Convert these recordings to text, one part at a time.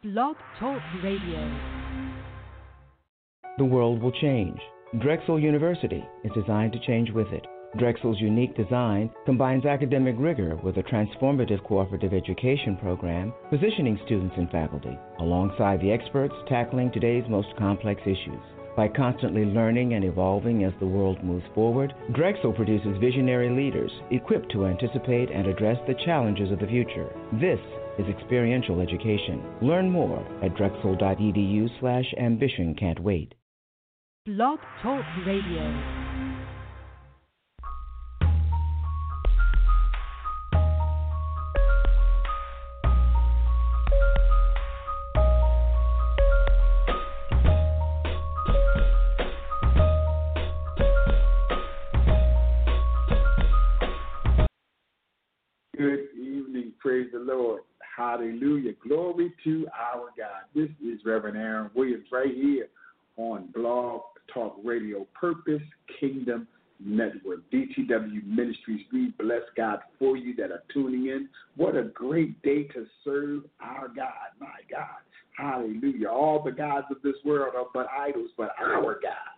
Blog Talk Radio. The world will change. Drexel University is designed to change with it. Drexel's unique design combines academic rigor with a transformative cooperative education program, positioning students and faculty alongside the experts tackling today's most complex issues. By constantly learning and evolving as the world moves forward, Drexel produces visionary leaders equipped to anticipate and address the challenges of the future. This is experiential education. Learn more at drexel.edu/ambition. Can't wait. Blog Talk Radio. Good evening, praise the Lord. Hallelujah. Glory to our God. This is Reverend Aaron Williams right here on Blog Talk Radio, Purpose Kingdom Network, DTW Ministries. We bless God for you that are tuning in. What a great day to serve our God. My God. Hallelujah. All the gods of this world are but idols, but our God.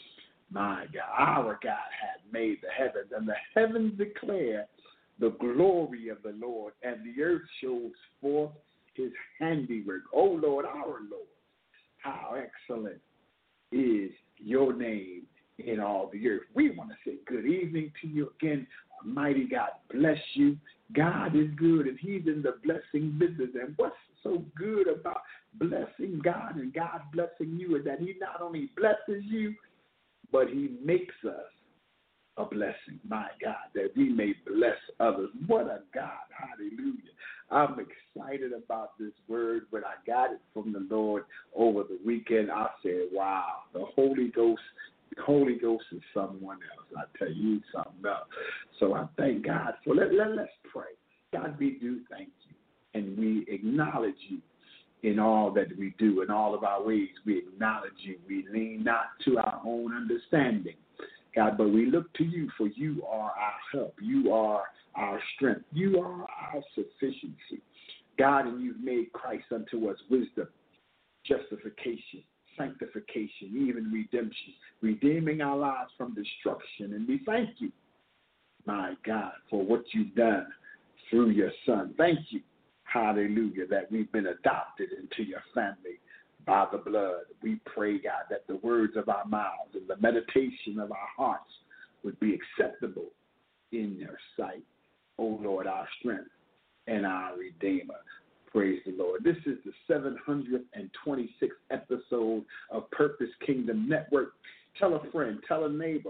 My God. Our God had made the heavens, and the heavens declare the glory of the Lord, and the earth shows forth his handiwork. Oh, Lord, our Lord, how excellent is your name in all the earth. We want to say good evening to you again. Mighty God bless you. God is good, and he's in the blessing business. And what's so good about blessing God and God blessing you is that he not only blesses you, but he makes us a blessing, my God, that we may bless others. What a God, hallelujah. I'm excited about this word. When I got it from the Lord over the weekend, I said, wow, the Holy Ghost is someone else. I tell you something else. So I thank God for let's pray. God, we do thank you, and we acknowledge you in all that we do. In all of our ways, we acknowledge you. We lean not to our own understanding, God, but we look to you, for you are our help. You are our strength. You are our sufficiency. God, and you've made Christ unto us wisdom, justification, sanctification, even redemption, redeeming our lives from destruction. And we thank you, my God, for what you've done through your Son. Thank you, hallelujah, that we've been adopted into your family by the blood. We pray, God, that the words of our mouths and the meditation of our hearts would be acceptable in your sight. O Lord, our strength and our Redeemer. Praise the Lord. This is the 726th episode of Purpose Kingdom Network. Tell a friend, tell a neighbor,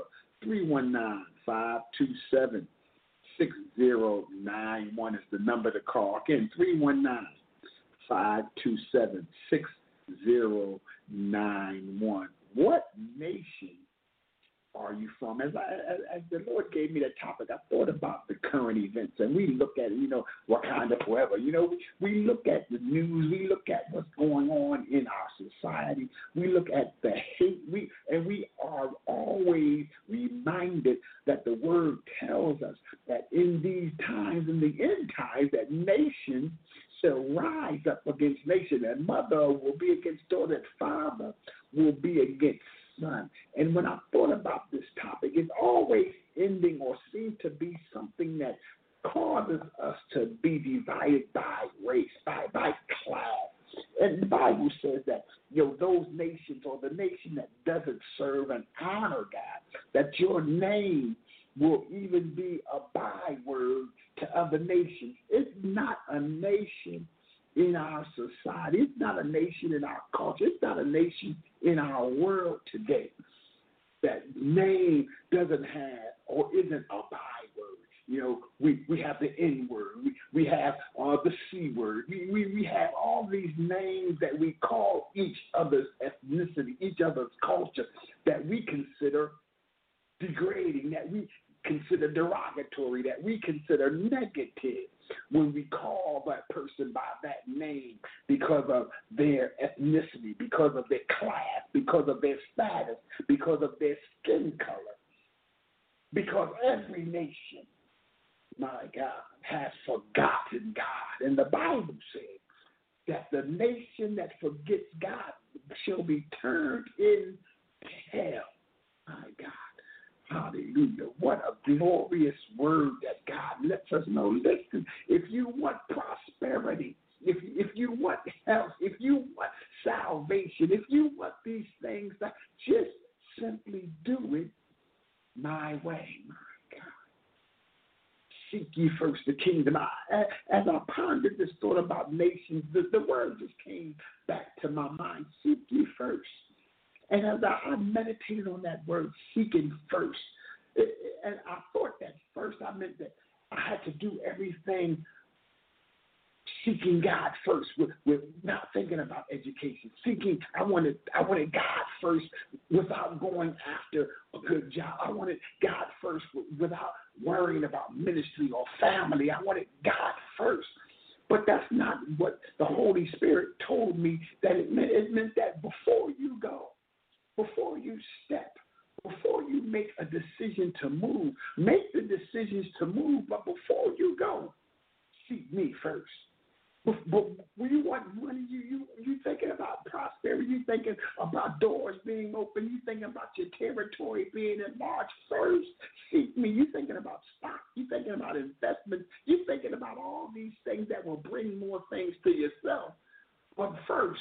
319-527-6091 is the number to call. Again, 319-527-6091. What nation are you from? As the Lord gave me that topic, I thought about the current events, and we look at, Wakanda forever. We look at the news. We look at what's going on in our society. We look at the hate. We are always reminded that the Word tells us that in these times, in the end times, that nation shall rise up against nation, and mother will be against daughter, and father will be against son. And when I thought about this topic, it's always ending or seems to be something that causes us to be divided by race, by class. And the Bible says that those nations, or the nation that doesn't serve and honor God, that your name will even be a byword to other nations. It's not a nation in our society. It's not a nation in our culture. It's not a nation in our world today that name doesn't have or isn't a byword. We have the N word. We have the C word. We have all these names that we call each other's ethnicity, each other's culture, that we consider degrading, that we consider derogatory, that we consider negative when we call that person by that name because of their ethnicity, because of their class, because of their status, because of their skin color. Because every nation, my God, has forgotten God. And the Bible says that the nation that forgets God shall be turned in hell. My God. Hallelujah. What a glorious word that God lets us know. Listen, if you want prosperity, if you want health, if you want salvation, if you want these things, just simply do it my way. My God. Seek ye first the kingdom. As I pondered this thought about nations, the word just came back to my mind. Seek ye first. And as I meditated on that word, seeking first, and I thought that first I meant that I had to do everything seeking God first, with not thinking about education. I wanted God first without going after a good job. I wanted God first without worrying about ministry or family. I wanted God first. But that's not what the Holy Spirit told me that it meant. It meant that before you go, before you step, before you make a decision to move, make the decisions to move, but before you go, seek me first. But when you want money, you thinking about prosperity, you thinking about doors being open, you thinking about your territory being enlarged. First, seek me. You thinking about stock, you thinking about investments, you thinking about all these things that will bring more things to yourself. But first,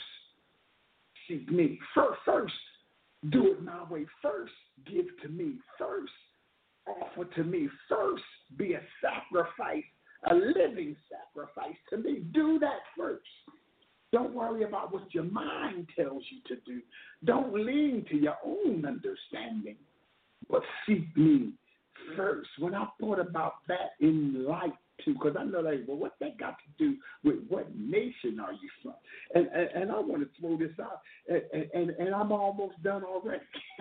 seek me. First, do it my way. First, give to me. First, offer to me. First, be a sacrifice, a living sacrifice to me. Do that first. Don't worry about what your mind tells you to do. Don't lean to your own understanding, but seek me first. When I thought about that in light too, because I know that, well, what's that got to do with what nation are you from? And I want to throw this out, and I'm almost done already.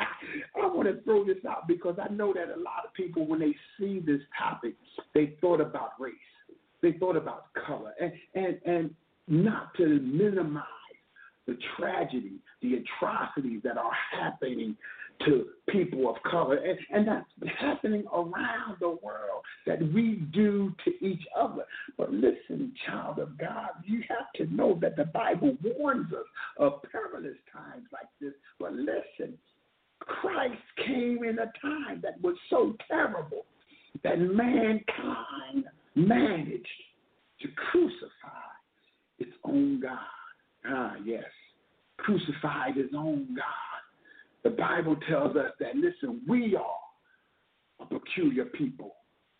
I want to throw this out because I know that a lot of people, when they see this topic, they thought about race. They thought about color. And not to minimize the tragedy, the atrocities that are happening to people of color, and that's happening around the world that we do to each other. But listen, child of God, you have to know that the Bible warns us of perilous times like this. But listen, Christ came in a time that was so terrible that mankind managed to crucify its own God. Ah, yes, crucified his own God. The Bible tells us that, listen, we are a peculiar people,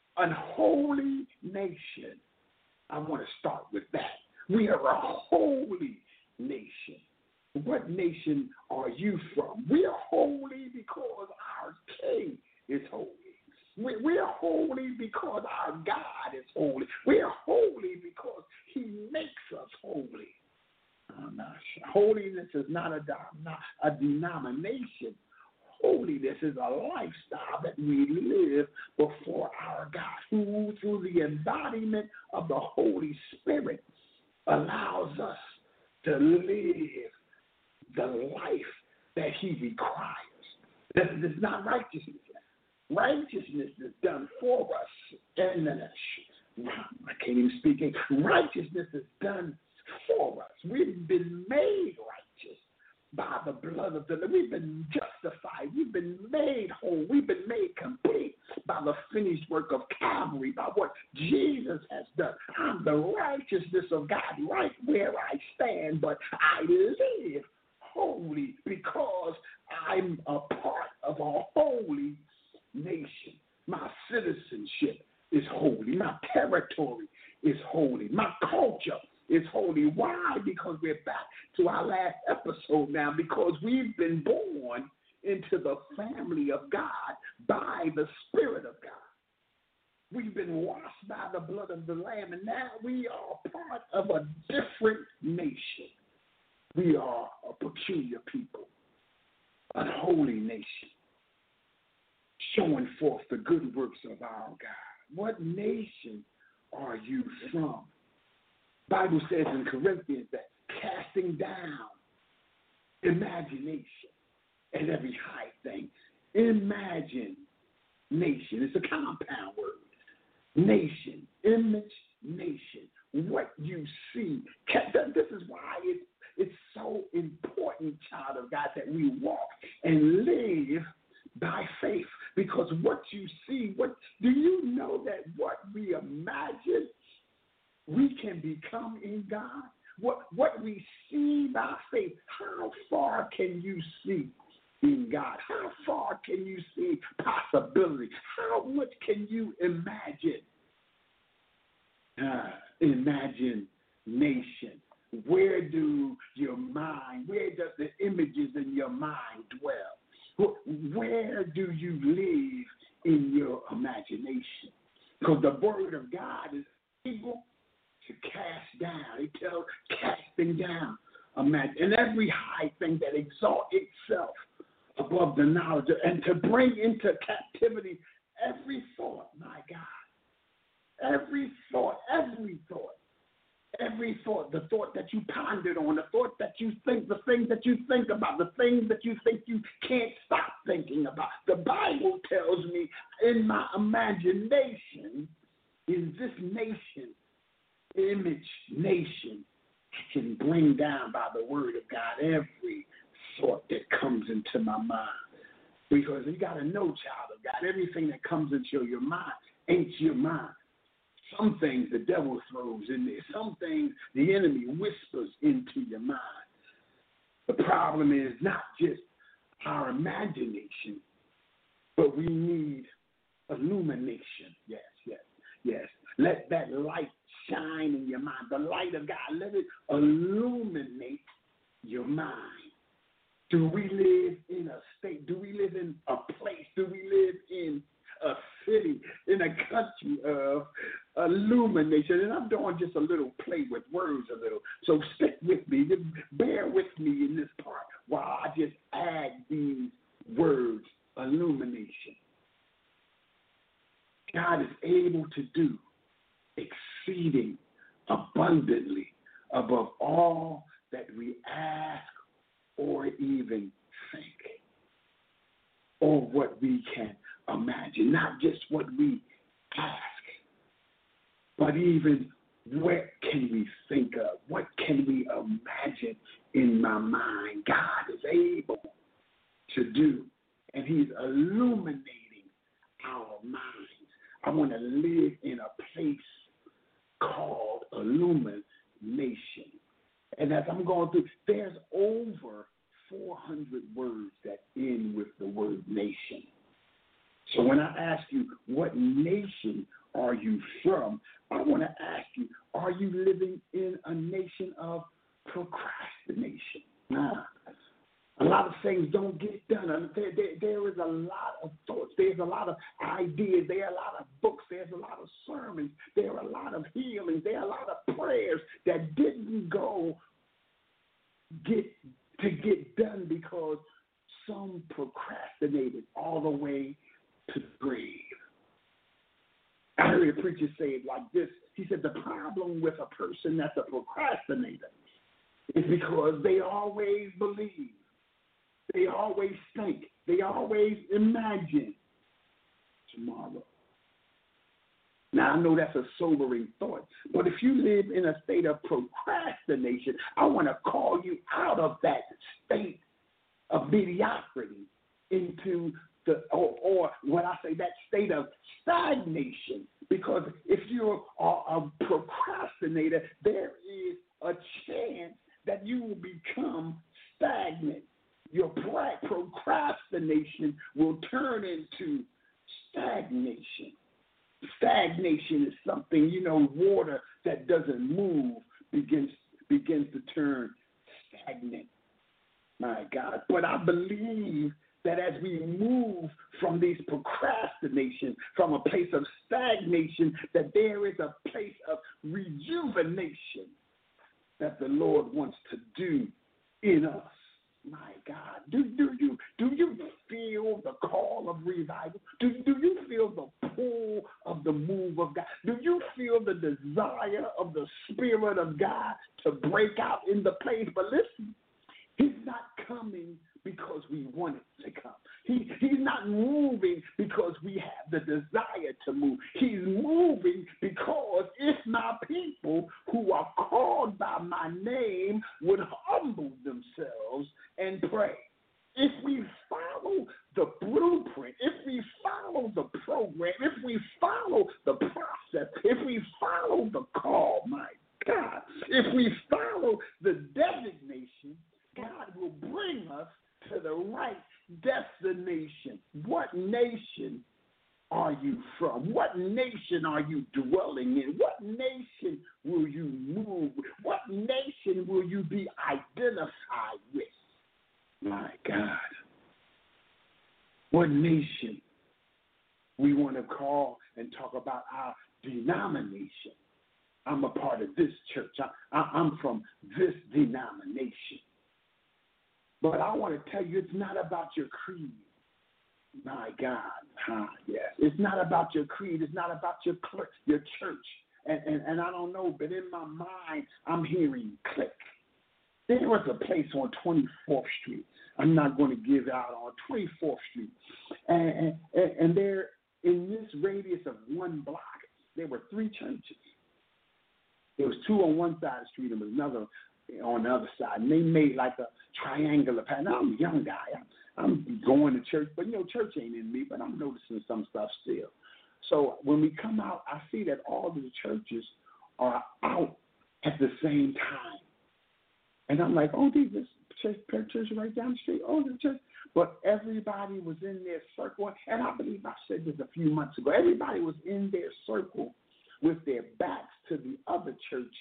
unholy nation. I want to start with that. We are a holy nation. What nation are you from? We are holy because our King is holy. We are holy because our God is holy. We are holy because he makes us holy. Holiness is not a denomination. Holiness is a lifestyle that we live before our God, who through the embodiment of the Holy Spirit allows us to live the life that he requires. This is not righteousness. Righteousness is done for us. And I can't even speak. Righteousness is done for us. We've been made righteous by the blood of the Lamb. We've been justified. We've been made whole. We've been made complete by the finished work of Calvary, by what Jesus has done. I'm the righteousness of God right where I stand, but I live holy because I'm a part of a holy nation. My citizenship is holy. My territory is holy. My culture is holy. Why? Because we're back to our last episode now, because we've been born into the family of God by the Spirit of God. We've been washed by the blood of the Lamb, and now we are part of a different nation. We are a peculiar people, a holy nation, showing forth the good works of our God. What nation are you from? Bible says in Corinthians that casting down imagination and every high thing. Imagine nation. It's a compound word. Nation, image, nation. What you see. This is why God, that we walk and live by faith. Because what you see, do you know that what we imagine we can become in God? What we see by faith, how far can you see in God? How far can you see possibility? How much can you imagine? Imagination. Where does the images in your mind dwell? Where do you live in your imagination? Because the word of God is able to cast down. It tells casting down. Imagine. And every high thing that exalts itself above the knowledge, and to bring into captivity every thought, my God. Every thought, the thought that you pondered on, the thought that you think, the things that you think about, the things that you think you can't stop thinking about. The Bible tells me in my imagination, in this nation, image nation, I can bring down by the word of God every thought that comes into my mind. Because you got to know, child of God, everything that comes into your mind ain't your mind. Some things the devil throws in there. Some things the enemy whispers into your mind. The problem is not just our imagination, but we need illumination. Yes. Let that light shine in your mind. The light of God, let it illuminate your mind. Do we live in a state? Do we live in a place? Do we live in a city, in a country of illumination? And I'm doing just a little play with words a little. So stick with me. Just bear with me in this part while I just add these words, illumination. God is able to do exceeding abundantly above all that we ask or even think, or what we can imagine. Not just what we ask, but even what can we think of? What can we imagine in my mind? God is able to do, and he's illuminating our minds. I want to live in a place called illumination. And as I'm going through, there's over 400 words that end with the word nation. So when I ask you, what nation are you from? I want to ask you, are you living in a nation of procrastination? A lot of things don't get done. There is a lot of thoughts. There's a lot of ideas. There are a lot of books. There's a lot of sermons. There are a lot of healings. There are a lot of prayers that didn't get done because some procrastinated all the way to the grave. I heard a preacher say it like this. He said the problem with a person that's a procrastinator is because they always believe. They always think. They always imagine tomorrow. Now, I know that's a sobering thought, but if you live in a state of procrastination, I want to call you out of that state of mediocrity into or what I say, that state of stagnation. Because if you are a procrastinator, there is a chance that you will become stagnant. Your procrastination will turn into stagnation. Stagnation is something, water that doesn't move begins to turn stagnant. My God. But I believe that as we move from these procrastination, from a place of stagnation, that there is a place of rejuvenation that the Lord wants to do in us. My God, do you feel the call of revival? Do you feel the pull of the move of God? Do you feel the desire of the Spirit of God to break out in the place? But listen, he's not coming because we want it to come. He's not moving because we have the desire to move. He's moving because if my people who are called by my name would humble themselves and pray. If we follow the blueprint, if we follow the program, if we follow the process, if we follow the call, my God, if we follow the designation, God will bring us to the right destination. What nation are you from? What nation are you dwelling in? What nation will you move? What nation will you be identified with? My God. What nation we want to call and talk about our denomination. I'm a part of this church. I'm from this denomination. But I want to tell you, it's not about your creed. My God. Yes. It's not about your creed. It's not about your church. And I don't know, but in my mind, I'm hearing click. There was a place on 24th Street. I'm not going to give out on 24th Street. And there, in this radius of one block, there were 3 churches. There was 2 on one side of the street and there was another on the other side. And they made like a triangular pattern. I'm a young guy. I'm going to church, but, church ain't in me, but I'm noticing some stuff still. So when we come out, I see that all the churches are out at the same time. And I'm like, oh, this church right down the street. Oh, the church. But everybody was in their circle. And I believe I said this a few months ago. Everybody was in their circle with their backs to the other church,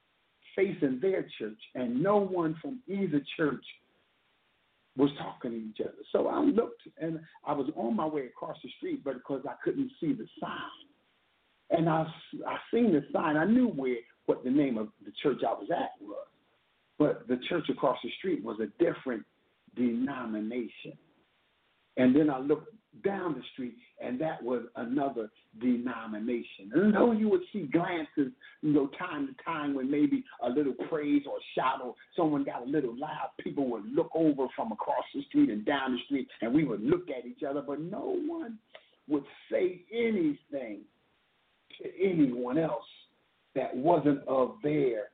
facing their church. And no one from either church was talking to each other. So I looked, and I was on my way across the street, but because I couldn't see the sign. And I seen the sign. I knew what the name of the church I was at was. But the church across the street was a different denomination. And then I looked down the street, and that was another denomination. And though you would see glances, time to time when maybe a little praise or shout or someone got a little loud, people would look over from across the street and down the street, and we would look at each other, but no one would say anything to anyone else that wasn't of their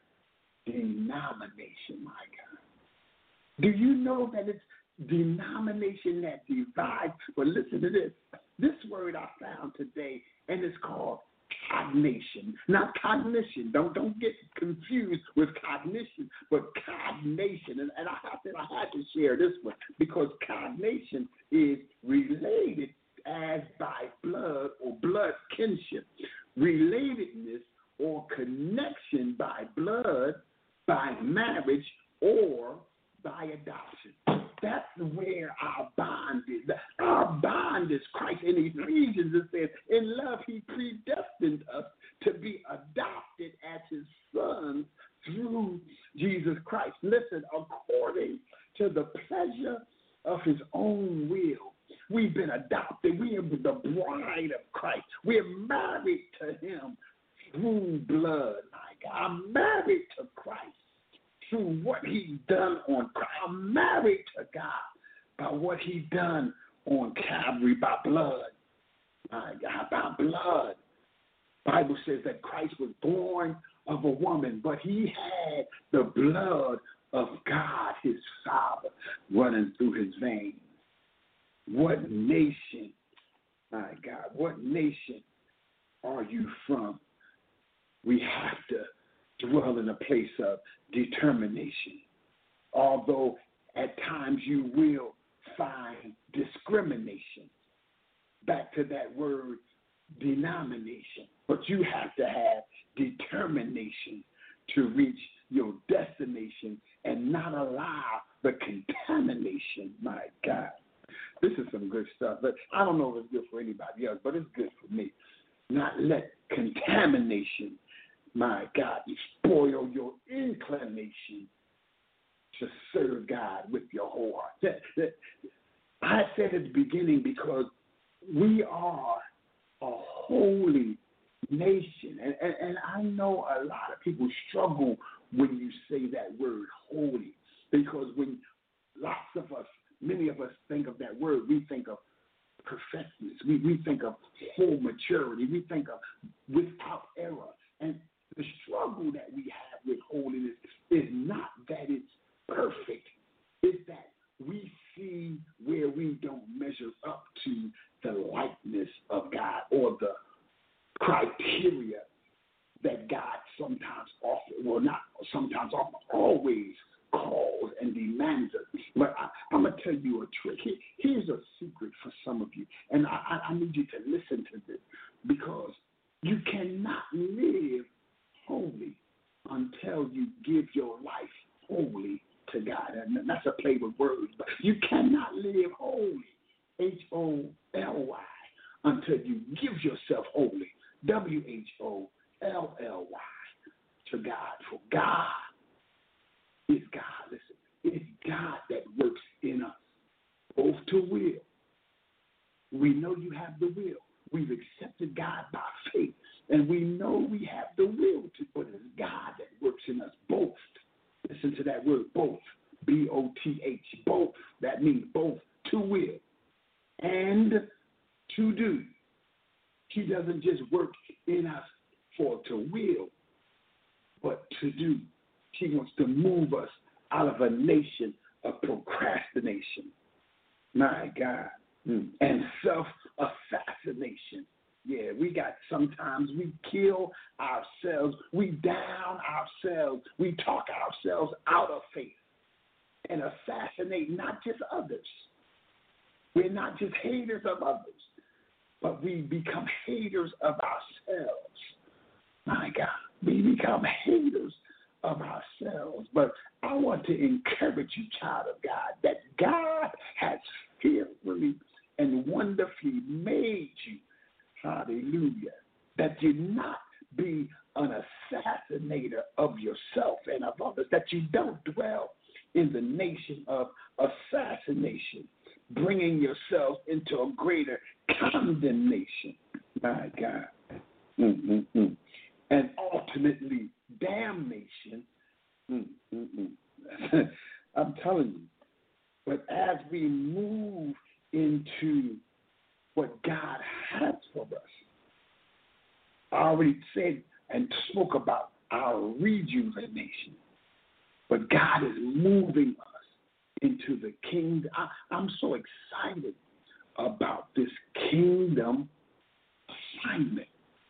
denomination, my God. Do you know that it's denomination that divides? But listen to this. This word I found today, and it's called cognation. Not cognition. Don't get confused with cognition, but cognation. And I had to share this one because cognation is related as by blood or blood kinship. Relatedness or connection by blood, by marriage, or by adoption. That's where our bond is. Our bond is Christ. In Ephesians, it says, in love, he predestined us to be adopted as his sons through Jesus Christ. Listen, according to the pleasure of his own will, we've been adopted. We are the bride of Christ. We're married to him through blood, my God. I'm married to Christ through what he's done on Christ. I'm married to God by what he done on Calvary, by blood. My God, by blood. Bible says that Christ was born of a woman, but he had the blood of God, his Father, running through his veins. What nation, my God, what nation are you from? We have to dwell in a place of determination. Although at times you will find discrimination. Back to that word, denomination. But you have to have determination to reach your destination and not allow the contamination. My God. This is some good stuff. But I don't know if it's good for anybody else, but it's good for me. Not let contamination, my God, spoil your inclination to serve God with your whole heart. I said at the beginning because we are a holy nation. And I know a lot of people struggle when you say that word holy, because when lots of us We think of full maturity. We think of without error. And the struggle that we have with holiness is not that it's perfect. It's that we see where we don't measure up to the likeness of God or the criteria that God sometimes often, well, not sometimes, often, always calls and demands us. But I'm going to tell you a trick. Here's a secret for some of you, and I need you to listen to this, because you cannot live holy until you give your life wholly to God. And that's a play with words, but you cannot live holy, H-O-L-Y, until you give yourself wholly, W-H-O-L-L-Y, to God. For God is God. Listen, it's God that works in us, both to will. We know you have the will. We've accepted God by faith, and we know we have the will to, but it's God that works in us both. Listen to that word, both, B-O-T-H, both. That means both to will and to do. He doesn't just work in us for to will, but to do. He wants to move us out of a nation of procrastination, my God, and self-assassination. Yeah, sometimes we kill ourselves, we down ourselves, we talk ourselves out of faith and assassinate not just others. We're not just haters of others, but we become haters of ourselves. My God, we become haters of ourselves. But I want to encourage you, child of God, that God has fearfully and wonderfully made you. Hallelujah. That you not be an assassinator of yourself and of others, that you don't dwell in the nation of assassination, bringing yourself into a greater condemnation. My God. And ultimately damnation. I'm telling you. But as we move into what God has for us, I already said and spoke about our rejuvenation. But God is moving us into the kingdom. I'm so excited about this kingdom assignment.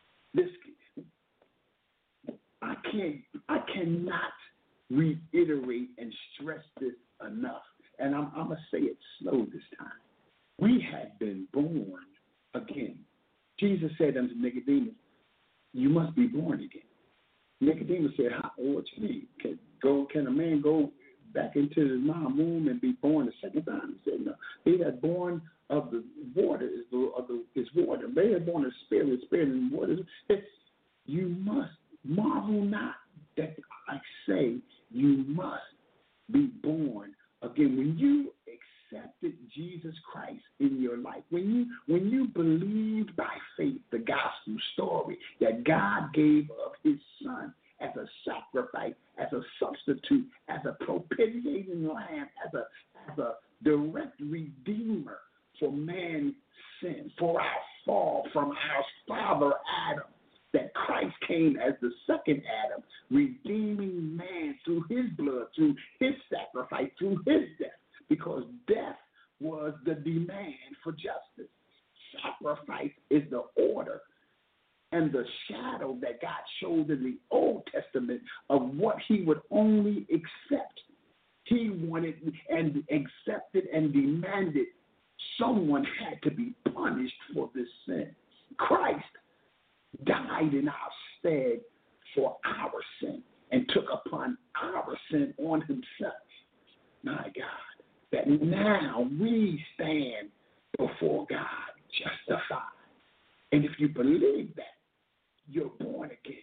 I cannot reiterate and stress this enough. And I'm going to say it slow this time. We have been born again. Jesus said unto Nicodemus, you must be born again. Nicodemus said, what you mean? Can a man go back into his mom's womb and be born a second time? He said, no. He that born of the water is water. They are born of spirit and water. You must marvel not that I say you must be born again. When you accepted Jesus Christ in your life, when you believed by faith the gospel story that God gave of his son as a sacrifice, as a substitute, as a propitiating lamb, as a direct redeemer for man's sin, for our fall from our father Adam, that Christ came as the second Adam, redeeming man through his blood, through his sacrifice, through his death, because death was the demand for justice. Sacrifice is the order and the shadow that God showed in the Old Testament of what he would only accept. He wanted and accepted and demanded someone had to be punished for this sin. Christ died in our stead for our sin and took upon our sin on himself. My God, that now we stand before God justified. And if you believe that, you're born again.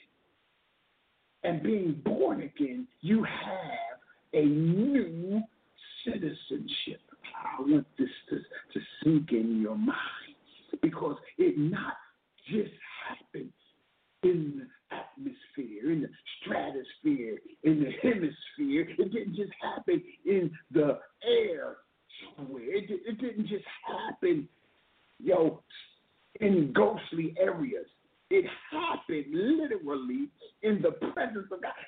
And being born again, you have a new citizenship. I want this to sink in your mind, because it not just happened in the atmosphere, in the stratosphere, in the hemisphere. It didn't just happen in the air somewhere. It didn't just happen,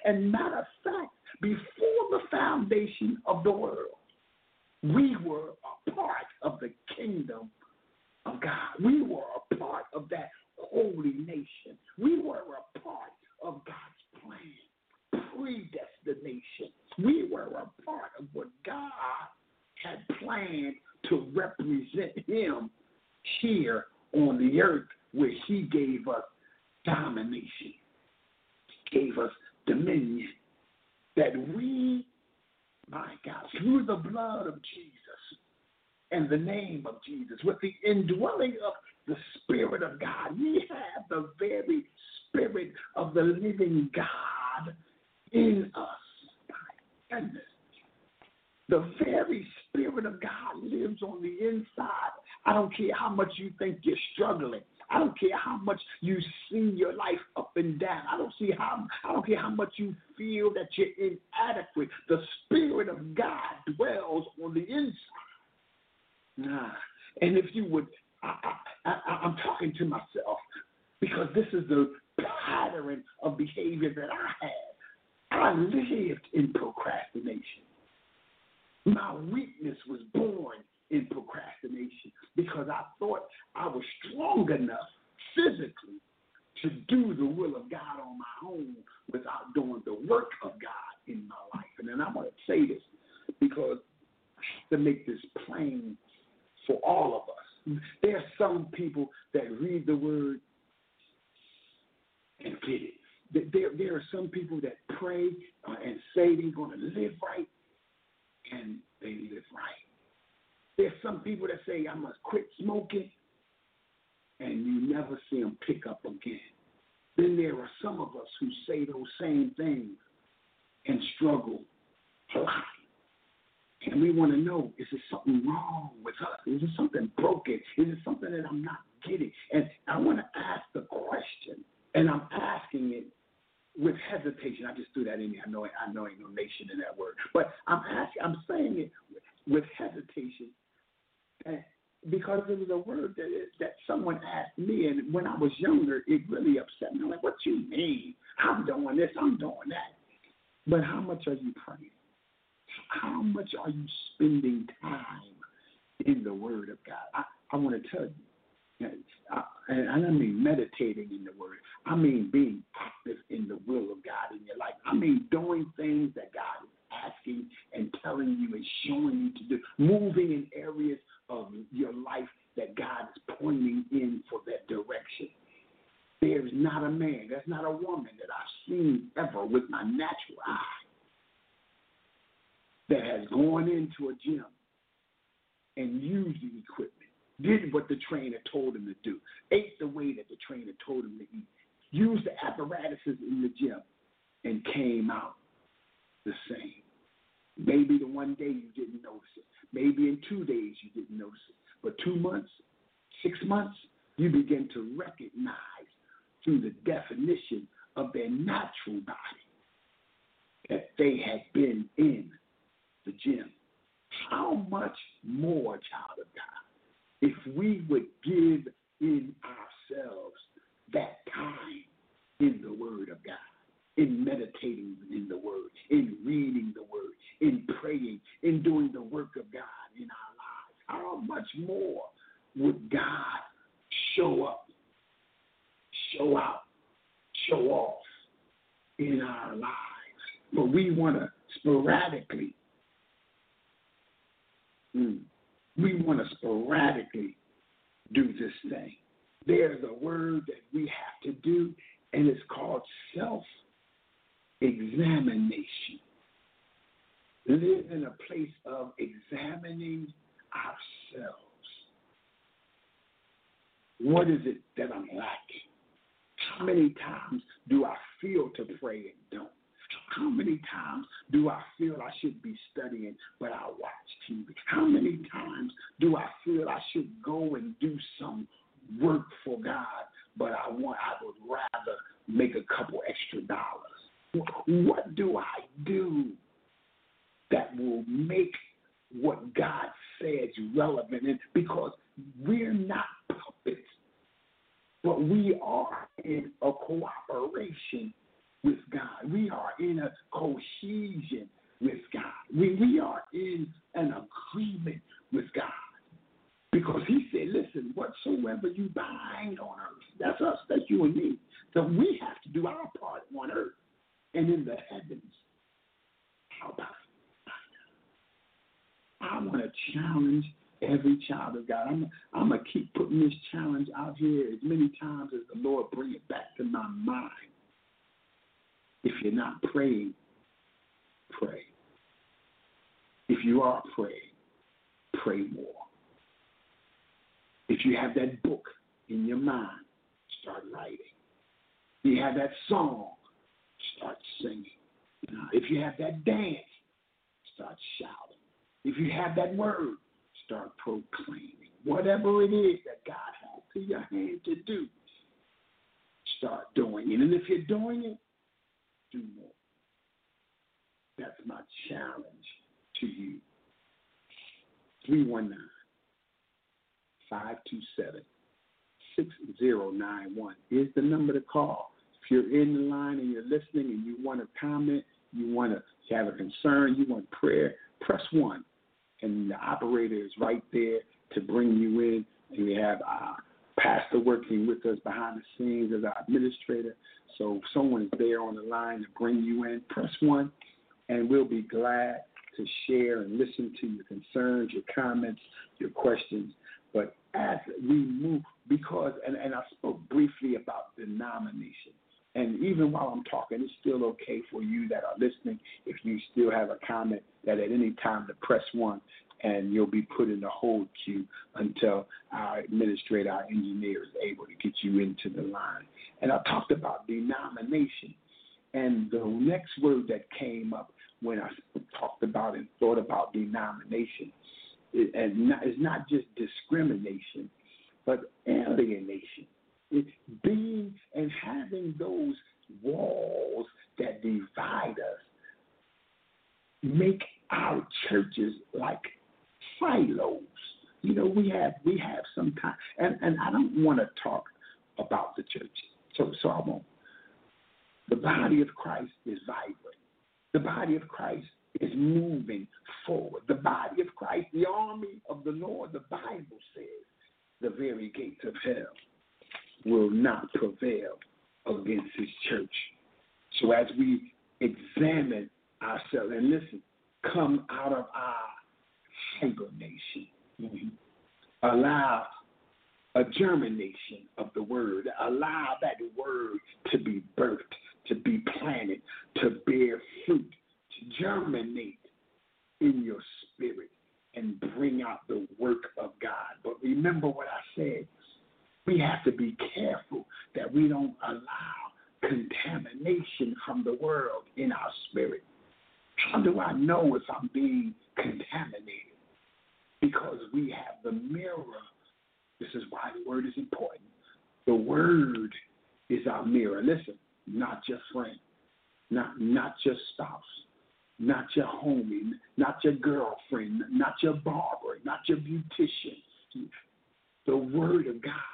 And matter of fact, before the foundation of the world, we were a part of the kingdom of God. We were a part of that holy nation. We were a part of God's plan, predestination. We were a part of what God had planned to represent him here on the earth, where he gave us domination, gave us dominion, that we, my God, through the blood of Jesus and the name of Jesus, with the indwelling of the Spirit of God, we have the very Spirit of the living God in us. My goodness. The very Spirit of God lives on the inside. I don't care how much you think you're struggling. I don't care how much you see your life up and down. I don't care how much you feel that you're inadequate. The Spirit of God dwells on the inside. And if you would, I'm talking to myself, because this is the pattern of behavior that I had. I lived in procrastination. My weakness was born in procrastination because I thought I was strong enough physically to do the will of God on my own without doing the work of God in my life. And then I want to say this because I have to make this plain for all of us. There are some people that read the word and get it. There are some people that pray and say they're going to live right, and they live right. There's some people that say, I must quit smoking, and you never see them pick up again. Then there are some of us who say those same things and struggle a lot. And we want to know, is there something wrong with us? Is there something broken? Is there something that I'm not getting? And I want to ask the question, and I'm asking it with hesitation. I just threw that in there. I know ain't no nation in that word. But I'm saying it with hesitation because it was a word that someone asked me, and when I was younger, it really upset me. I'm like, what you mean? I'm doing this, I'm doing that. But how much are you praying? How much are you spending time in the Word of God? I want to tell you, and I don't mean meditating in the Word. I mean being active in the will of God in your life. I mean doing things that God is asking and telling you and showing you to do, moving in areas of your life that God is pointing in for that direction. There's not a man, there's not a woman that I've seen ever with my natural eye that has gone into a gym and used the equipment, did what the trainer told him to do, ate the way that the trainer told him to eat, used the apparatuses in the gym, and came out the same. Maybe the one day you didn't notice it. Maybe in 2 days you didn't notice it. But 2 months, 6 months, you begin to recognize through the definition of their natural body that they had been in the gym. How much more, child of God, if we would give in ourselves that time in the Word of God, in meditating in the Word, in reading the Word, in praying, in doing the work of God in our lives. How much more would God show up, show out, show off in our lives? But we want to sporadically do this thing. There's a word that we have to do, and it's called self-examination. Live in a place of examining ourselves. What is it that I'm lacking? How many times do I feel to pray and don't? How many times do I feel I should be studying, but I watch TV? How many times do I feel I should go and do some work for God, but I would rather make a couple extra dollars? What do I do that will make what God says relevant? And because we're not puppets, but we are in a cooperation with God. We are in a cohesion with God. We are in an agreement with God. Because he said, listen, whatsoever you bind on earth, that's us, that's you and me. So we have to do our part on earth and in the heavens. How about it? I want to challenge every child of God. I'm going to keep putting this challenge out here as many times as the Lord bring it back to my mind. If you're not praying, pray. If you are praying, pray more. If you have that book in your mind, start writing. If you have that song, start singing. If you have that dance, start shouting. If you have that word, start proclaiming. Whatever it is that God has to your hand to do, start doing it. And if you're doing it, do more. That's my challenge to you. 319-527-6091 is the number to call. If you're in the line and you're listening and you want to comment, you want to have a concern, you want prayer, press 1. And the operator is right there to bring you in. And we have our pastor working with us behind the scenes as our administrator. So if someone is there on the line to bring you in, press 1, and we'll be glad to share and listen to your concerns, your comments, your questions. But as we move, because, and I spoke briefly about denomination, and even while I'm talking, it's still okay for you that are listening if you still have a comment that at any time to press 1, and you'll be put in the hold queue until our administrator, our engineer is able to get you into the line. And I talked about denomination, and the next word that came up when I talked about and thought about denomination is not just discrimination, but alienation. It's being and having those walls that divide us make our churches like silos. You know, we have some time, and I don't want to talk about the church, so I won't. The body of Christ is vibrant. The body of Christ is moving forward. The body of Christ, the army of the Lord, the Bible says, the very gates of hell will not prevail against his church. So as we examine ourselves, and listen, come out of our hibernation. Allow a germination of the word. Allow that word to be birthed, to be planted, to bear fruit, to germinate in your spirit and bring out the work of God. But remember what I said. We have to be careful that we don't allow contamination from the world in our spirit. How do I know if I'm being contaminated? Because we have the mirror. This is why the word is important. The word is our mirror. Listen, not your friend, not your spouse, not your homie, not your girlfriend, not your barber, not your beautician. The word of God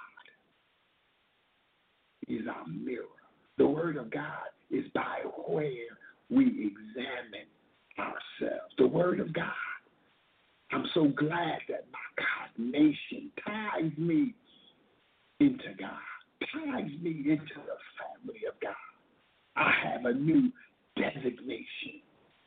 is our mirror. The word of God is by where we examine ourselves. The word of God. I'm so glad that my God nation ties me into God, ties me into the family of God. I have a new designation.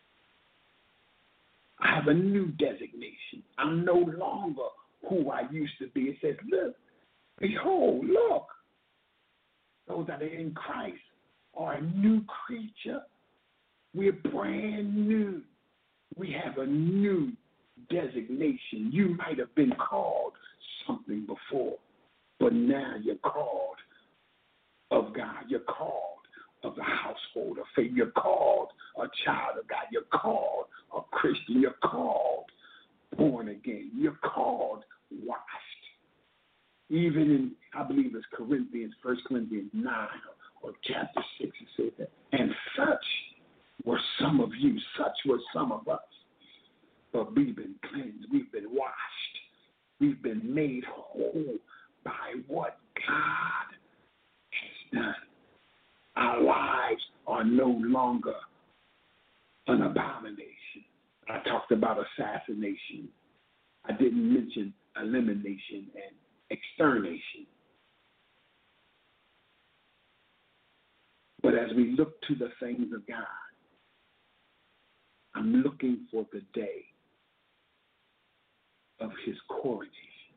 I have a new designation. I'm no longer who I used to be. It says, look, behold, look. Those that are in Christ are a new creature. We're brand new. We have a new designation. You might have been called something before, but now you're called of God. You're called of the household of faith. You're called a child of God. You're called a Christian. You're called born again. You're called washed. Even in, I believe it's 1 Corinthians 9 or chapter 6, it says that. And such were some of you. Such were some of us. But we've been cleansed. We've been washed. We've been made whole by what God has done. Our lives are no longer an abomination. I talked about assassination. I didn't mention elimination and extermination. But as we look to the things of God, I'm looking for the day of his coronation.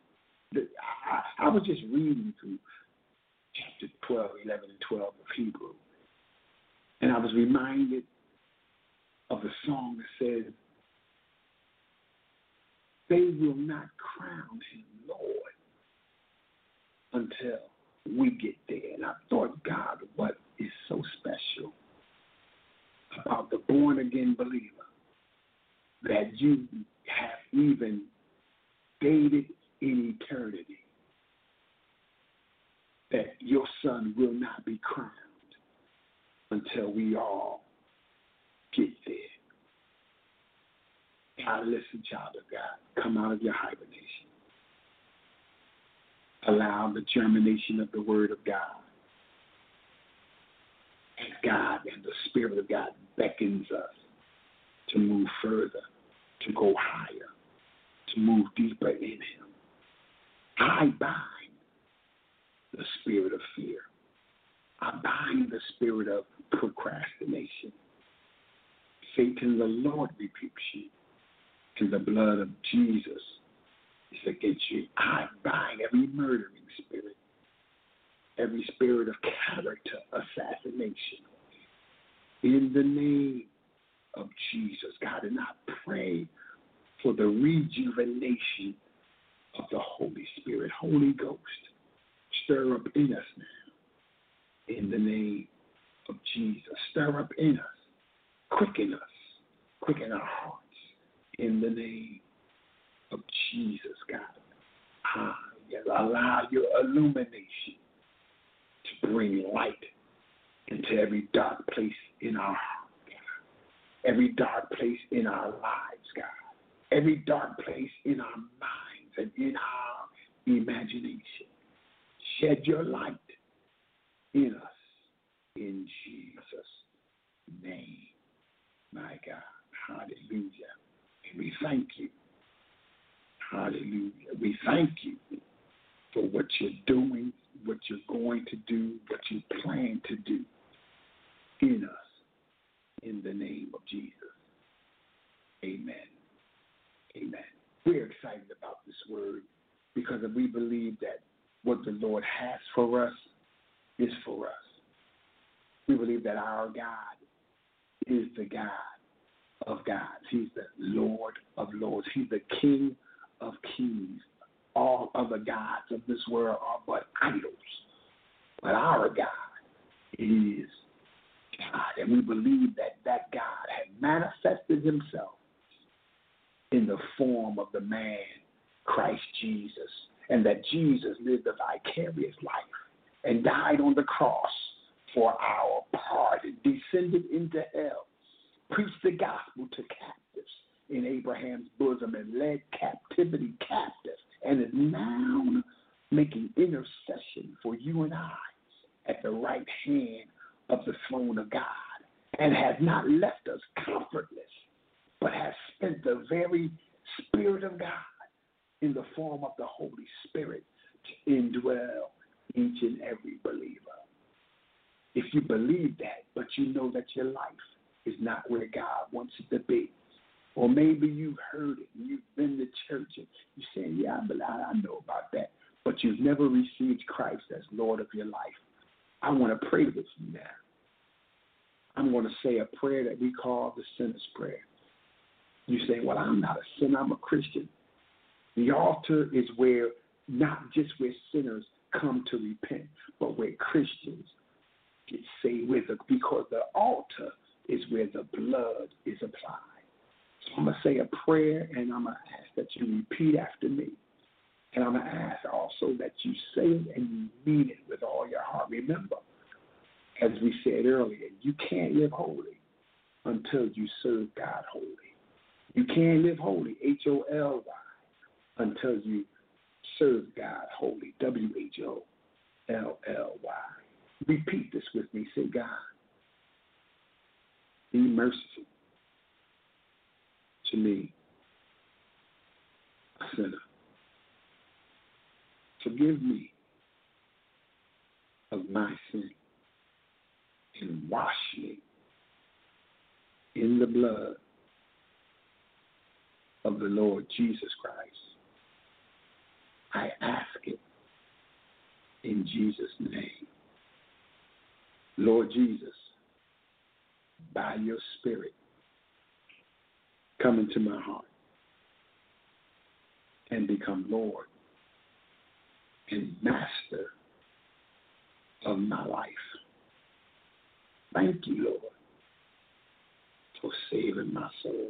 I was just reading through chapter 12, 11, and 12 of Hebrew, and I was reminded of the song that says, they will not crown him Lord until we get there. And I thought, God, what is so special about the born-again believer that you have even dated in eternity, that your son will not be crowned until we all get there. Now listen, child of God, come out of your hibernation. Allow the germination of the word of God. And God and the Spirit of God beckons us to move further, to go higher, to move deeper in him. I bind the spirit of fear. I bind the spirit of procrastination. Satan, the Lord rebukes you. And the blood of Jesus is against you. I bind every murdering spirit, every spirit of character assassination. In the name of Jesus, God, and I pray for the rejuvenation of the Holy Spirit. Holy Ghost, stir up in us now. In the name of Jesus, stir up in us. Quicken our hearts. In the name of Jesus, God. Yes, allow your illumination to bring light into every dark place in our heart, God. Every dark place in our lives, God. Every dark place in our minds and in our imagination. Shed your light in us, in Jesus' name. My God, hallelujah. And we thank you. Hallelujah. We thank you for what you're doing, what you're going to do, what you plan to do in us, in the name of Jesus. Amen. Amen. We're excited about this word because we believe that what the Lord has for us is for us. We believe that our God is the God of gods. He's the Lord of lords. He's the King of kings. All other gods of this world are but idols. But our God is God. And we believe that that God had manifested himself in the form of the man, Christ Jesus. And that Jesus lived a vicarious life and died on the cross for our pardon, descended into hell, preached the gospel to captives in Abraham's bosom and led captivity captive, and is now making intercession for you and I at the right hand of the throne of God, and has not left us comfortless, but has spent the very Spirit of God in the form of the Holy Spirit to indwell each and every believer. If you believe that, but you know that your life is not where God wants it to be, or maybe you've heard it and you've been to church and you're saying, yeah, I know about that, but you've never received Christ as Lord of your life, I want to pray with you now. I'm going to say a prayer that we call the sinner's prayer. You say, well, I'm not a sinner, I'm a Christian. The altar is where, not just where sinners come to repent, but where Christians get saved with it, because the altar is where the blood is applied. So I'm going to say a prayer, and I'm going to ask that you repeat after me. And I'm going to ask also that you say it and you mean it with all your heart. Remember, as we said earlier, you can't live holy until you serve God holy. You can't live holy, Holy, until you serve God holy, Whollly. Repeat this with me. Say, God, be merciful to me, a sinner. Forgive me of my sin and wash me in the blood of the Lord Jesus Christ. I ask it in Jesus' name. Lord Jesus, by your Spirit, come into my heart and become Lord and master of my life. Thank you, Lord, for saving my soul.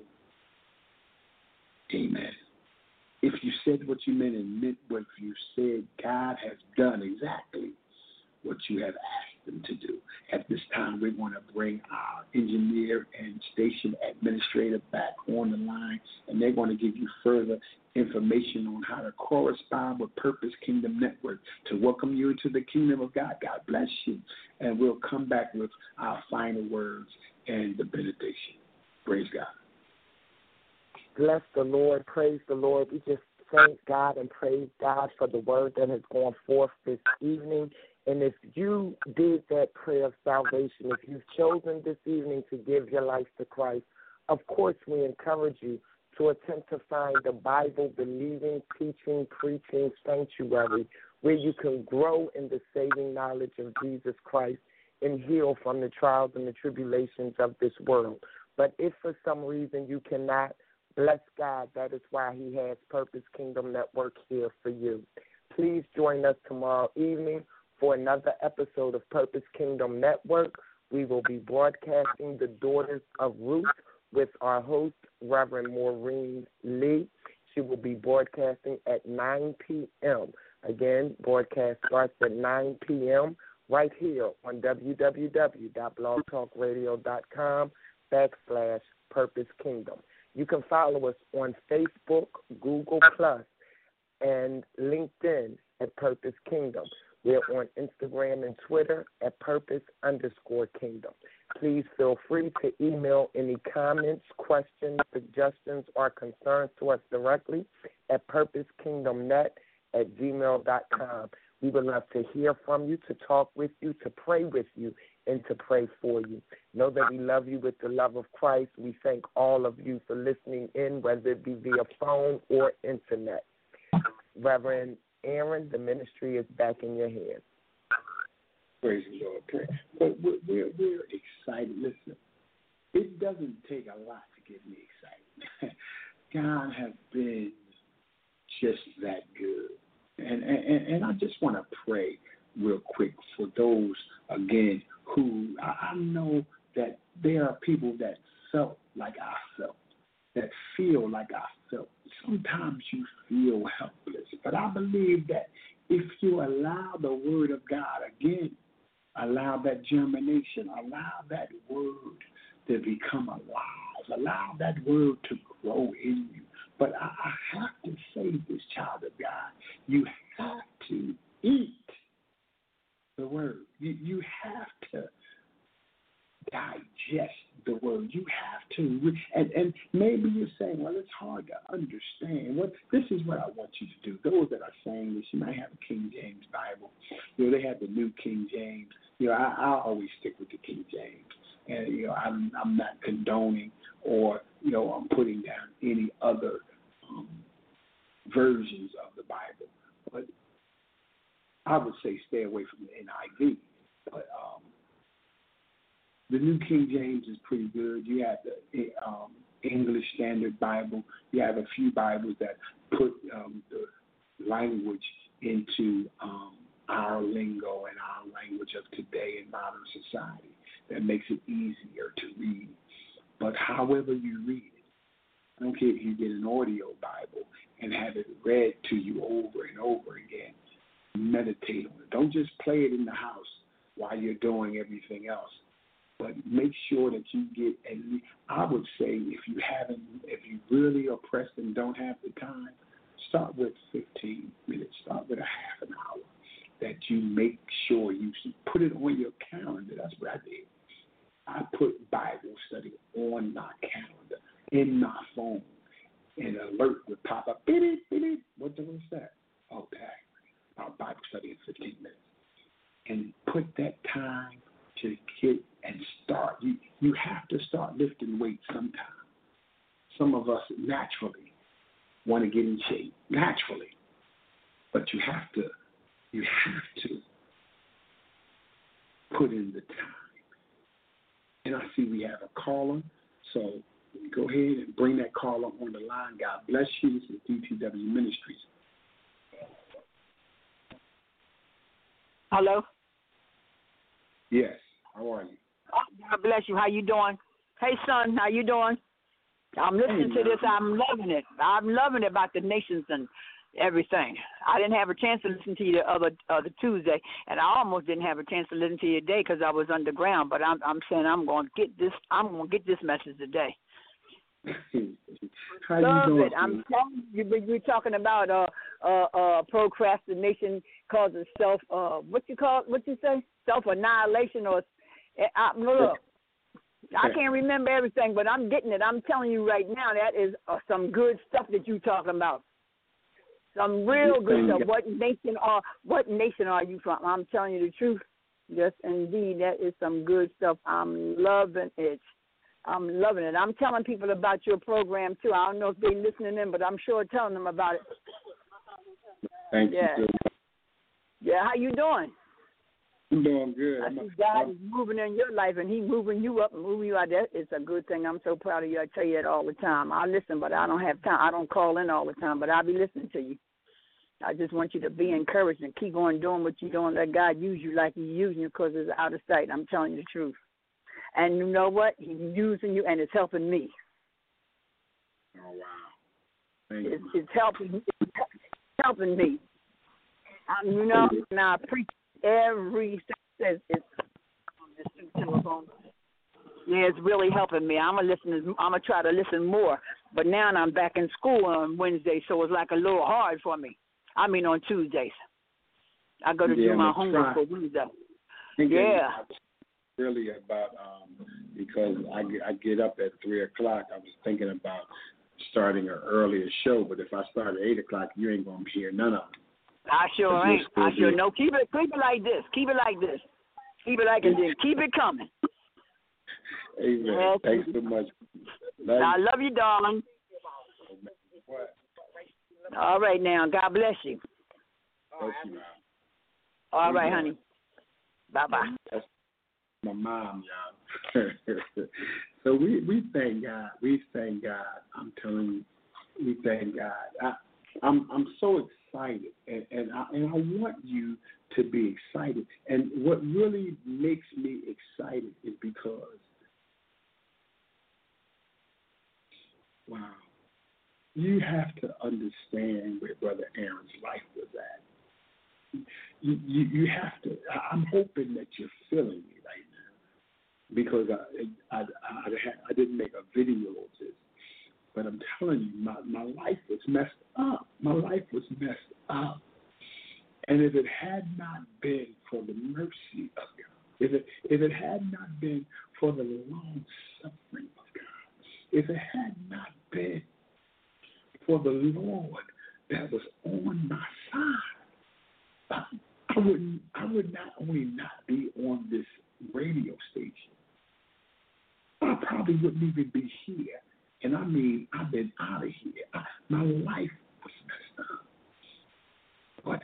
Amen. If you said what you meant and meant what you said, God has done exactly what you have asked him to do. At this time, we're going to bring our engineer and station administrator back on the line, and they're going to give you further information on how to correspond with Purpose Kingdom Network to welcome you into the kingdom of God. God bless you. And we'll come back with our final words and the benediction. Praise God. Bless the Lord. Praise the Lord. We just thank God and praise God for the word that has gone forth this evening. And if you did that prayer of salvation, if you've chosen this evening to give your life to Christ, of course we encourage you to attempt to find a Bible-believing, teaching, preaching sanctuary where you can grow in the saving knowledge of Jesus Christ and heal from the trials and the tribulations of this world. But if for some reason you cannot, bless God, that is why he has Purpose Kingdom Network here for you. Please join us tomorrow evening for another episode of Purpose Kingdom Network. We will be broadcasting The Daughters of Ruth with our host, Reverend Maureen Lee. She will be broadcasting at 9 p.m. Again, broadcast starts at 9 p.m. right here on www.blogtalkradio.com/Purpose Kingdom. You can follow us on Facebook, Google+, and LinkedIn at Purpose Kingdom. We're on Instagram and Twitter at Purpose_Kingdom. Please feel free to email any comments, questions, suggestions, or concerns to us directly at purposekingdomnet@gmail.com. We would love to hear from you, to talk with you, to pray with you, and to pray for you. Know that we love you with the love of Christ. We thank all of you for listening in, whether it be via phone or internet. Reverend Aaron, the ministry is back in your hands. Praise the Lord. But we're excited. Listen, it doesn't take a lot to get me excited. God has been just that good. And I just want to pray real quick for those, again, who I know that there are people that felt like I felt, that feel like I felt. Sometimes you feel helpless. But I believe that if you allow the word of God, again, allow that germination, allow that word to become alive, allow that word to grow in you. But I have to say this, child of God, you have to eat the word. You have to digest the word. You have to, and maybe you're saying, well, it's hard to understand. Well, this is what I want you to do. Those that are saying this, you might have a King James Bible. They have the New King James. I always stick with the King James. And, I'm not condoning or, I'm putting down any other versions of the Bible. But I would say stay away from the NIV. But the New King James is pretty good. You have the English Standard Bible. You have a few Bibles that put the language into our lingo and our language of today in modern society. That makes it easier to read. But however you read it, I don't care if you get an audio Bible and have it read to you over and over again. Meditate on it. Don't just play it in the house while you're doing everything else. But make sure that you get at least, I would say if you really are pressed and don't have the time, start with 15 minutes. Start with a half an hour. that you make sure you put it on your calendar. That's what I did. I put Bible study on my calendar, in my phone. An alert would pop up. Beep, beep, beep. What was that? Oh, dang. Our Bible study in 15 minutes. And put that time to get and start. You have to start lifting weights sometime. Some of us naturally want to get in shape, naturally. But you have to put in the time. And I see we have a caller, so go ahead and bring that caller on the line. God bless you. This is DTW Ministries. Hello? Yes. How are you? God bless you. How you doing? Hey, son, how you doing? I'm listening to this. I'm loving it. I'm loving it about the nations and everything. I didn't have a chance to listen to you the other Tuesday, and I almost didn't have a chance to listen to you today because I was underground. But I'm saying I'm going to get this. I'm going to get this message today. How Love you doing? it. I'm telling you, you're talking about procrastination causes what you say? Self-annihilation or look. I can't remember everything, but I'm getting it. I'm telling you right now, that is some good stuff that you're talking about. Some real good stuff. What nation are you from? I'm telling you the truth. Yes, indeed, that is some good stuff. I'm loving it. I'm loving it. I'm telling people about your program, too. I don't know if they're listening in, but I'm sure telling them about it. Thank you. Yeah, how you doing? I'm doing good. I see God is moving in your life, and He's moving you up and moving you out. That is a good thing. I'm so proud of you. I tell you that all the time. I listen, but I don't have time. I don't call in all the time, but I'll be listening to you. I just want you to be encouraged and keep on doing what you're doing. Let God use you like He's using you because it's out of sight. I'm telling you the truth. And you know what? He's using you, and it's helping me. Oh, wow. Thank you. It's helping me. You know, now I preach every says it's on this telephone. Yeah, it's really helping me. I'm gonna try to listen more. But now I'm back in school on Wednesday, so it's like a little hard for me. I mean on Tuesdays. I go to do my homework for Wednesday. Yeah. Really about because I get up at 3:00. I was thinking about starting an earlier show, but if I start at 8:00, you ain't gonna hear none of it. I sure ain't. I sure no. Keep it like this. Keep it like this. Keep it like this. Keep it coming. Amen. Yes. Thanks so much. I love you, darling. What? All right now. God bless you. Bless you. All right, honey. Bye-bye. That's my mom, y'all. So we thank God. We thank God. I'm telling you, we thank God. I'm so excited, and I want you to be excited. And what really makes me excited is because, wow, you have to understand where Brother Aaron's life was at. You have to. I'm hoping that you're feeling me right now, because I didn't make a video of this. But I'm telling you, my life was messed up. My life was messed up. And if it had not been for the mercy of God, if it had not been for the long suffering of God, if it had not been for the Lord that was on my side, I would not only not be on this radio station, I probably wouldn't even be here. And I mean, I've been out of here. My life was messed up. But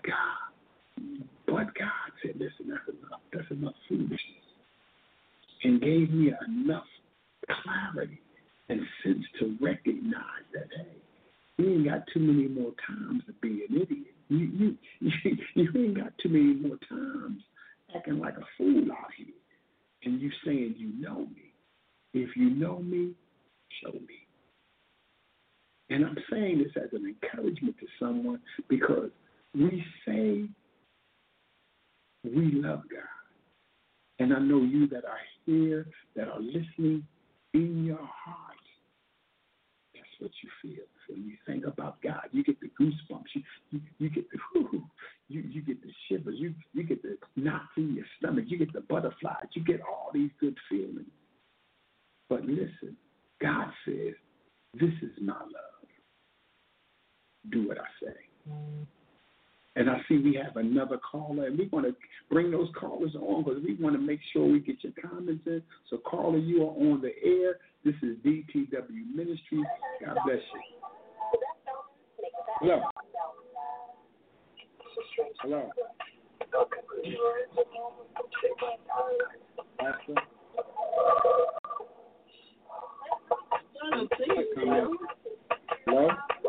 God said, listen, that's enough. That's enough foolishness. And gave me enough clarity and sense to recognize that, hey, you ain't got too many more times to be an idiot. You ain't got too many more times acting like a fool out here. And you saying you know me. If you know me, show me. And I'm saying this as an encouragement to someone, because we say we love God. And I know you that are here, that are listening, in your heart, that's what you feel. When you think about God, you get the goosebumps. You get the you get the shivers. You get the knots in your stomach. You get the butterflies. You get all these good feelings. But listen, God says, this is my love. Do what I say. And I see we have another caller, and we want to bring those callers on because we want to make sure we get your comments in. So, caller, you are on the air. This is DTW Ministries. God bless you. Hello. Hello. Pastor? Hello?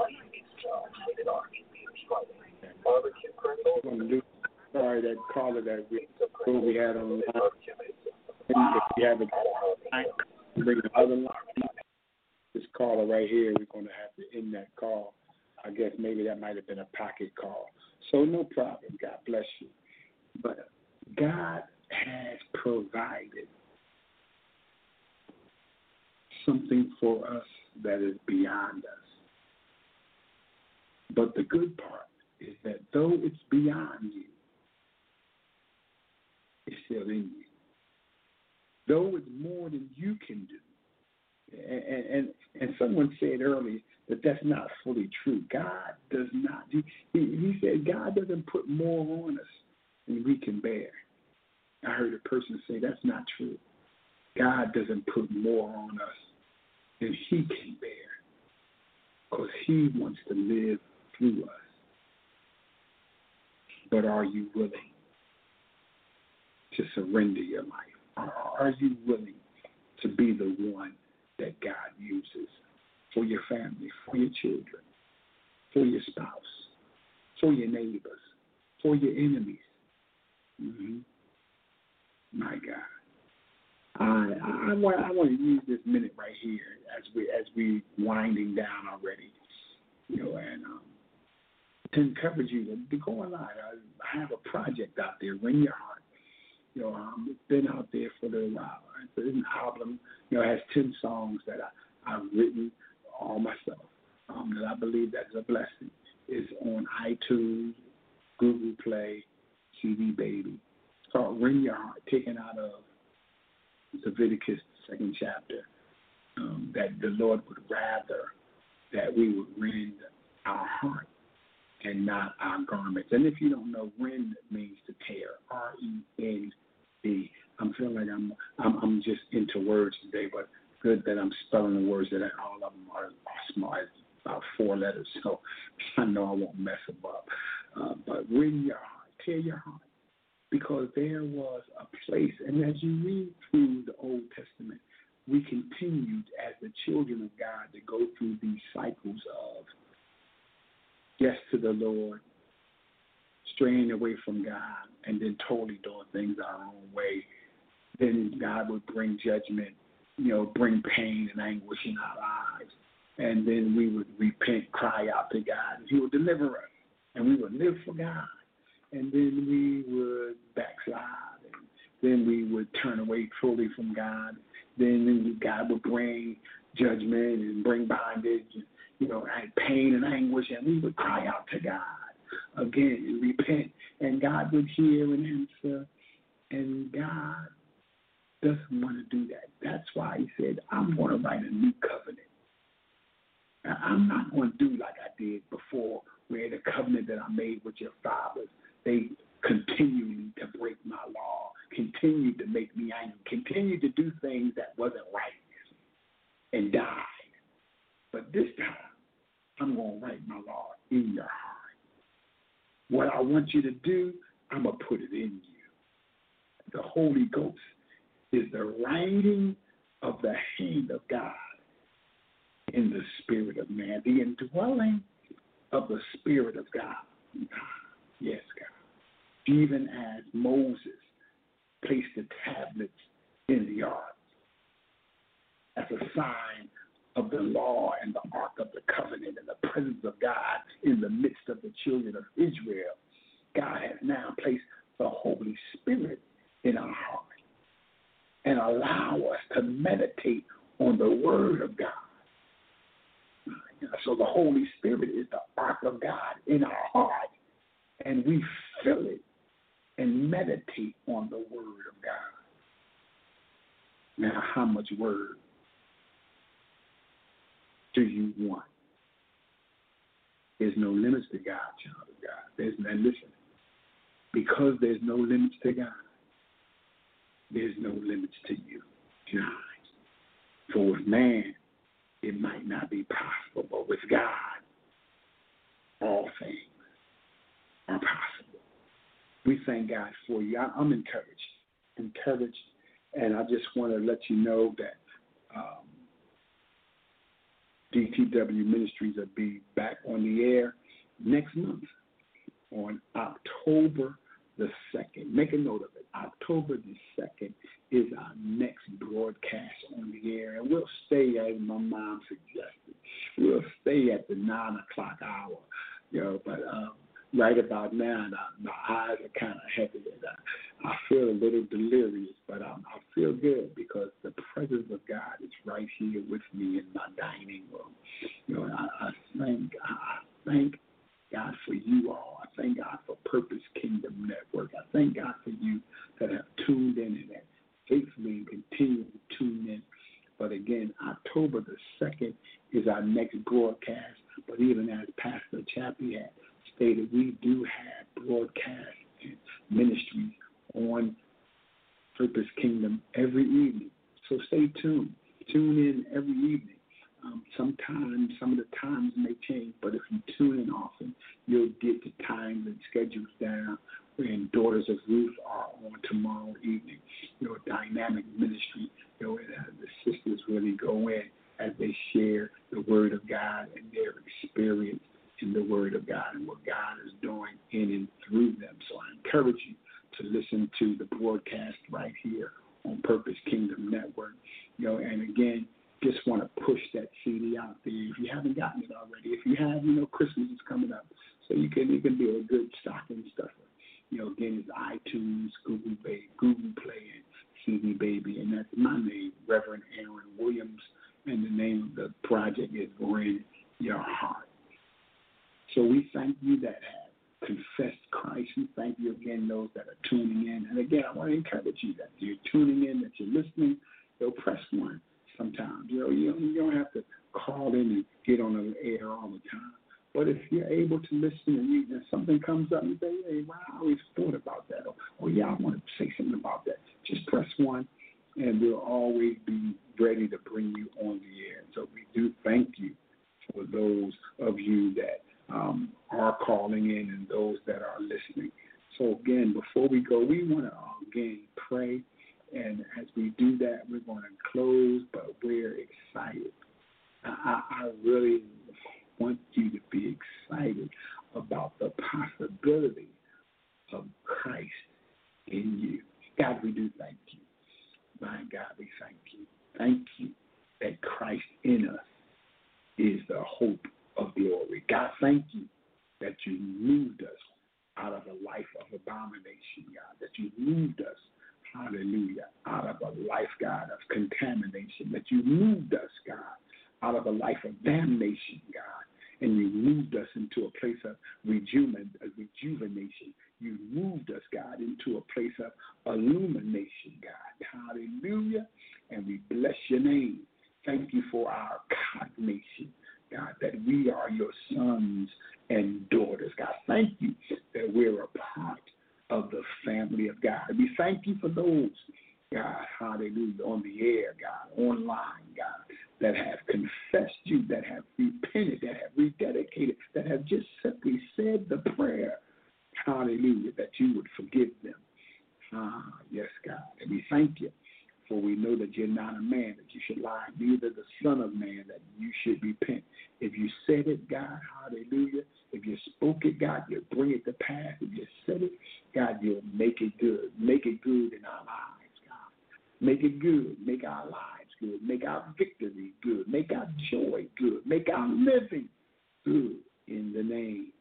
Sorry, that caller that we had on the line. If you have a time to bring the other line, this caller right here, we're going to have to end that call. I guess maybe that might have been a pocket call. So no problem. God bless you. But God has provided something for us that is beyond us. But the good part is that though it's beyond you, it's still in you. Though it's more than you can do. And someone said earlier that that's not fully true. God does not. He said God doesn't put more on us than we can bear. I heard a person say that's not true. God doesn't put more on us than he can bear because he wants to live through us. But are you willing to surrender your life? Are you willing to be the one that God uses for your family, for your children, for your spouse, for your neighbors, for your enemies? Mm-hmm. My God. I want to use this minute right here as we winding down already, and to encourage you to go online. I have a project out there, Win Your Heart. It's been out there for a little while. It's an album, it has 10 songs that I've written all myself. That I believe that's a blessing. It's on iTunes, Google Play, CD Baby. It's called Win Your Heart, taken out of Leviticus, 2nd chapter, that the Lord would rather that we would rend our heart and not our garments. And if you don't know, rend means to tear, R-E-N-D. I'm feeling like I'm just into words today, but good that I'm spelling the words that all of them are smart, about 4 letters, so I know I won't mess them up. But rend your heart, tear your heart, because there was a place, and as you read through the Old Testament, we continued as the children of God to go through these cycles of yes to the Lord, straying away from God, and then totally doing things our own way. Then God would bring judgment, bring pain and anguish in our lives. And then we would repent, cry out to God, and he would deliver us. And we would live for God. And then we would backslide. And then we would turn away fully from God. Then God would bring judgment and bring bondage, and pain and anguish. And we would cry out to God again and repent. And God would hear and answer. And God doesn't want to do that. That's why he said, I'm going to write a new covenant. Now, I'm not going to do like I did before, where the covenant that I made with your fathers, they continued to break my law, continued to make me angry, continued to do things that wasn't right, and died. But this time, I'm going to write my law in your heart. What I want you to do, I'm going to put it in you. The Holy Ghost is the writing of the hand of God in the spirit of man, the indwelling of the spirit of God. Yes, God. Even as Moses placed the tablets in the ark as a sign of the law and the ark of the covenant and the presence of God in the midst of the children of Israel, God has now placed the Holy Spirit in our heart and allow us to meditate on the Word of God. So the Holy Spirit is the ark of God in our heart, and we feel it and meditate on the word of God. Now, how much word do you want? There's no limits to God, child of God. Listen, because there's no limits to God, there's no limits to you and I. For with man, it might not be possible, but with God, all things are possible. We thank God for you. I'm encouraged, and I just want to let you know that DTW Ministries will be back on the air next month on October the 2nd. Make a note of it. October the 2nd is our next broadcast on the air, and we'll stay, as my mom suggested, we'll stay at the 9 o'clock hour. But right about now, my eyes are kind of heavy. I feel a little delirious, but I feel good because the presence of God is right here with me in my dining room. I thank God for you all. I thank God for Purpose Kingdom Network. I thank God for you that have tuned in and that faithfully continue to tune in. But again, October the 2nd is our next broadcast. But even as Pastor Chappie had stated, we do have broadcasts and ministries on Purpose Kingdom every evening. So stay tuned. Tune in every evening. Sometimes some of the times may change, but if you tune in often, you'll get the times and schedules down. And Daughters of Ruth are on tomorrow evening. Dynamic ministry. The sisters really go in as they share the Word of God and their experience in the Word of God and what God is doing in and through them. So I encourage you to listen to the broadcast right here on Purpose Kingdom Network. And again, just want to push that CD out there. If you haven't gotten it already, if you have, Christmas is coming up, so it can be a good stocking stuffer. Again, it's iTunes, Google Play, and CD Baby, and that's my name, Reverend Aaron Williams, and the name of the project is Win Your Heart. So we thank you that have confessed Christ. We thank you again, those that are tuning in. And again, I want to encourage you that you're tuning in, that you're listening. Press 1 sometimes. You don't have to call in and get on the air all the time. But if you're able to listen and something comes up, you say, hey, wow, I always thought about that. Or yeah, I want to say something about that. Just press 1, and we'll always be ready to bring you on the air. So we do thank you for those of you that are calling in and those that are listening. So again, before we go, we want to again pray. And as we do that, we're going to close, but we're excited. I really want you to be excited about the possibility of Christ in you. God, we do thank you. My God, we thank you. Thank you that Christ in us is the hope of glory. God, thank you that you moved us out of a life of abomination, God, that you moved us, hallelujah, out of a life, God, of contamination, that you moved us, God, out of a life of damnation, God, and you moved us into a place of rejuvenation. You moved us, God, into a place of illumination, God, hallelujah, and we bless your name. Thank you for our cognition, God, that we are your sons and daughters. God, thank you that we're a part of the family of God. We thank you for those, God, hallelujah, on the air, God, online, God, that have confessed you, that have repented, that have rededicated, that have just simply said the prayer, hallelujah, that you would forgive them. Yes, God, and we thank you. For we know that you're not a man that you should lie, neither the Son of Man that you should repent. If you said it, God, hallelujah. If you spoke it, God, you'll bring it to pass. If you said it, God, you'll make it good. Make it good in our lives, God. Make it good. Make our lives good. Make our victory good. Make our joy good. Make our living good in the name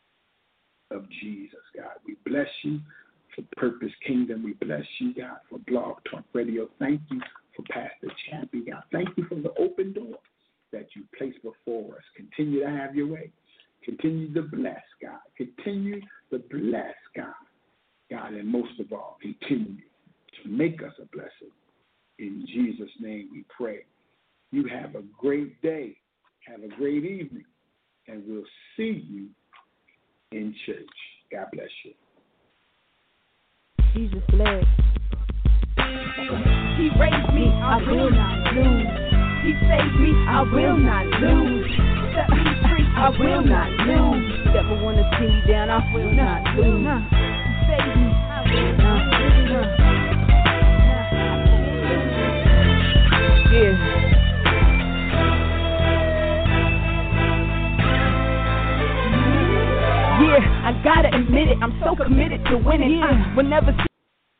of Jesus, God. We bless you. For Purpose Kingdom, we bless you, God, for Blog Talk Radio. Thank you for Pastor Chappie, God. Thank you for the open door that you place before us. Continue to have your way. Continue to bless, God. Continue to bless, God. God, and most of all, continue to make us a blessing. In Jesus' name we pray. You have a great day. Have a great evening. And we'll see you in church. God bless you. Jesus bless. He raised me, I will not lose. He saved me, I will not lose. Set me free, I will not lose. Never want to see me down, I will not lose. He saved me, I will not lose. Yeah. Yeah, I gotta admit it, I'm so committed to winning. I will never see.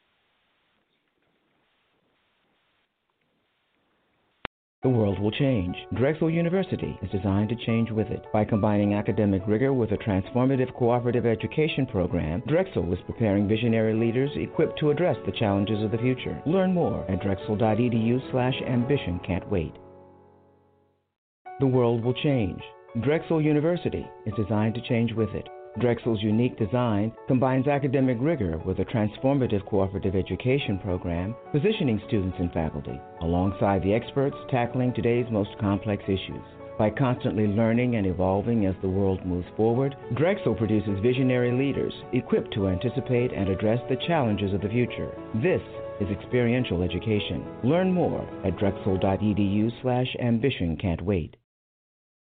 The world will change. Drexel University is designed to change with it. By combining academic rigor with a transformative cooperative education program, Drexel is preparing visionary leaders equipped to address the challenges of the future. Learn more at drexel.edu/ambition. Can't wait. The world will change. Drexel University is designed to change with it. Drexel's unique design combines academic rigor with a transformative cooperative education program, positioning students and faculty alongside the experts tackling today's most complex issues. By constantly learning and evolving as the world moves forward, Drexel produces visionary leaders equipped to anticipate and address the challenges of the future. This is experiential education. Learn more at drexel.edu/ambition. Can't wait.